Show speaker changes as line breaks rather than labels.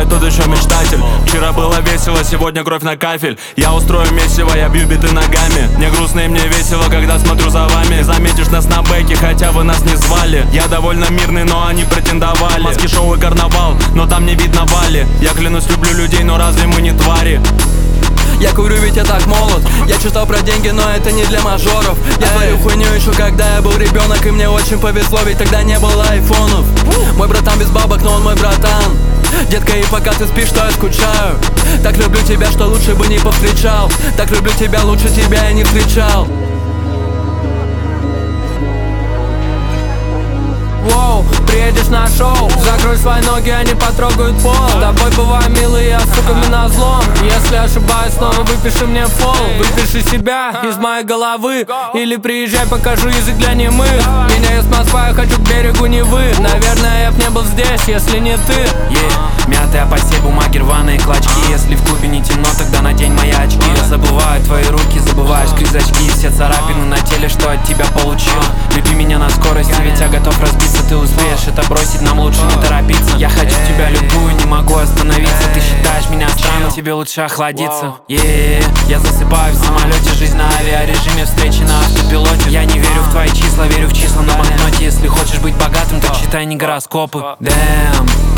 тот еще мечтатель. Вчера было весело, сегодня кровь на кафель. Я устрою месиво, я бью биты ногами. Мне грустно и мне весело, когда смотрю за вами. Заметишь нас на бэке, хотя вы нас не звали. Я довольно мирный, но они претендовали. Маски, шоу и карнавал, но там не видно Вали. Я клянусь, люблю людей, но разве мы не твари?
Я курю, ведь я так молод. Я читал про деньги, но это не для мажоров. Я творю хуйню еще когда я был ребенок, и мне очень повезло, ведь тогда не было айфонов. Мой братан без бабок, но он мой братан. Детка, и пока ты спишь, что я скучаю. Так люблю тебя, что лучше бы не повстречал. Так люблю тебя, лучше тебя я не встречал.
Воу, приедешь на шоу, закрой свои ноги, они потрогают пол. С тобой бываем милые, я суками на злом. Если ошибаюсь, снова выпиши мне фол. Выпиши себя из моей головы, или приезжай, покажу язык для немых. Меня из Москвы, я хочу к берегу Невы. Наверное, я б не был здесь, если не ты.
Мятая постель, бумаги, рваные клочки. Если в клубе не темно, тогда надень мои очки. Я забываю твои руки, забываешь крызачки. Все царапины на теле, что от тебя получил. Люби меня на скорости, ведь я готов разбиться. Ты успеешь это бросить, нам лучше не торопиться. Я хочу тебя любую, не могу остановиться. Ты считаешь меня странным, тебе лучше охладиться. Я засыпаю в самолете, жизнь на авиарежиме, встречи на автопилоте. Я не верю в твои числа, верю в числа на банкноте. Если хочешь быть богатым, то читай не гороскопы. Damn.